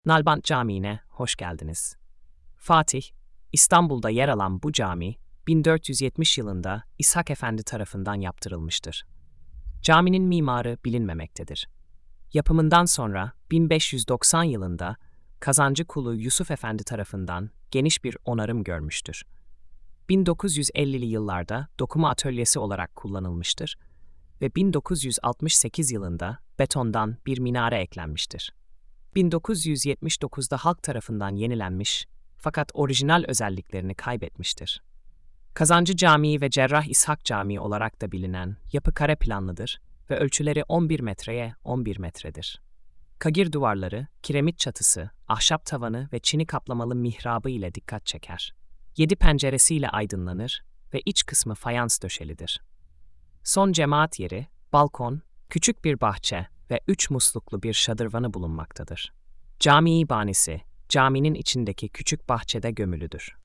Nalbant Camii'ne hoş geldiniz. Fatih, İstanbul'da yer alan bu cami, 1470 yılında İshak Efendi tarafından yaptırılmıştır. Caminin mimarı bilinmemektedir. Yapımından sonra 1590 yılında Kazancıkulu Yusuf Efendi tarafından geniş bir onarım görmüştür. 1950'li yıllarda dokuma atölyesi olarak kullanılmıştır ve 1968 yılında betondan bir minare eklenmiştir. 1979'da halk tarafından yenilenmiş fakat orijinal özelliklerini kaybetmiştir. Kazancı Camii ve Cerrah İshak Camii olarak da bilinen yapı kare planlıdır ve ölçüleri 11 metreye 11 metredir. Kagir duvarları, kiremit çatısı, ahşap tavanı ve çini kaplamalı mihrabı ile dikkat çeker. 7 penceresiyle aydınlanır ve iç kısmı fayans döşelidir. Son cemaat yeri, balkon, küçük bir bahçe ve 3 musluklu bir şadırvanı bulunmaktadır. Cami banisi, caminin içindeki küçük bahçede gömülüdür.